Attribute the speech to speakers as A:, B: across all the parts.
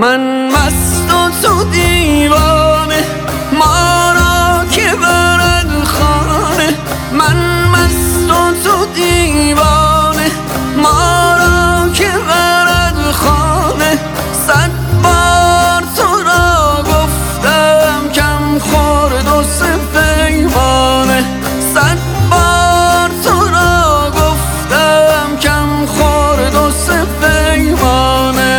A: من مست و تو دیوانه، ما را که برد خانه. من مست و تو دیوانه، ما را که برد خانه. 100 بار تو را گفتم کم خورد و سه پیمانه. 100 بار تو را گفتم کم خورد و سه پیمانه.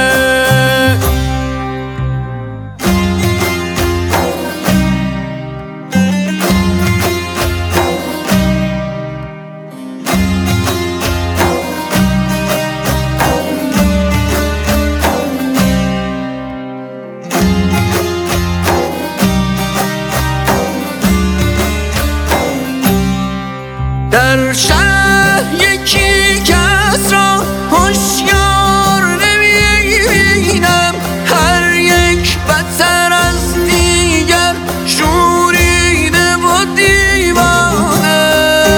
A: در شهر یکی کس را هوشیار نمی‌بینم، هر یک بدتر از دیگر شوریده و دیوانه.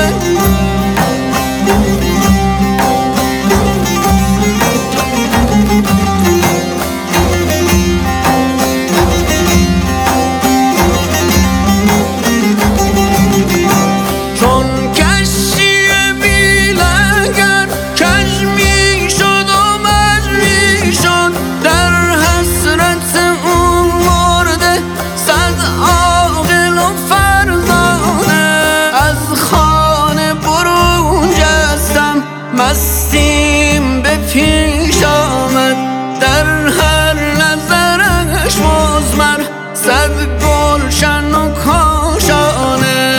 A: مستیم به پیش آمد، در هر نظرش مضمر 100 گلشن و کاشانه.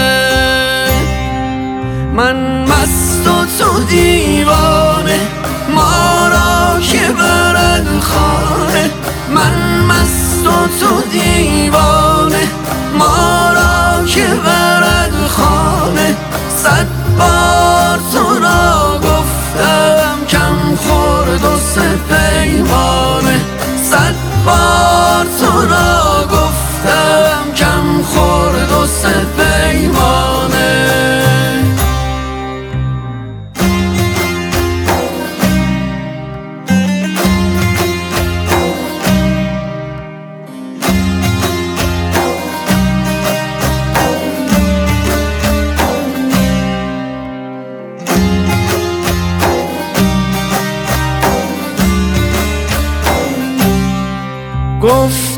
A: من مست و تو دیوانه، ما را که برد خانه. من مست و تو دیوانه، ما را که برد خانه. 100 بار تو را گفتم کم خورد و سه پیمانه. 100 بار تو را گفتم کم خورد و سه پیمانه. گفت